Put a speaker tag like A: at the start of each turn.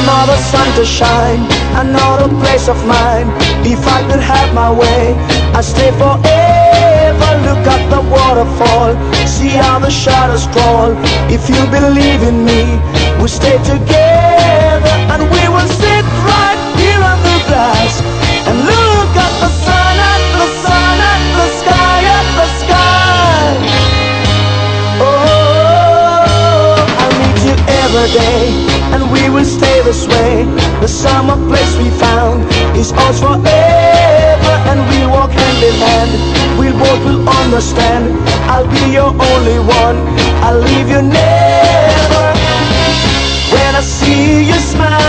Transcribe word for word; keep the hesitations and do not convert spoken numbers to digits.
A: another sun to shine, another place of mine. If I could have my way, I'd stay forever. Look at the waterfall, see how the shadows crawl. If you believe in me, we'll stay together, and we will sit right here on the grass and look at the sun, at the sun, at the sky, at the sky. Oh, I'll meet you every day, and we will stay this way. The summer place we found is ours forever, and we'll walk hand in hand. We both will understand. I'll be your only one, I'll leave you never. When I see you smile,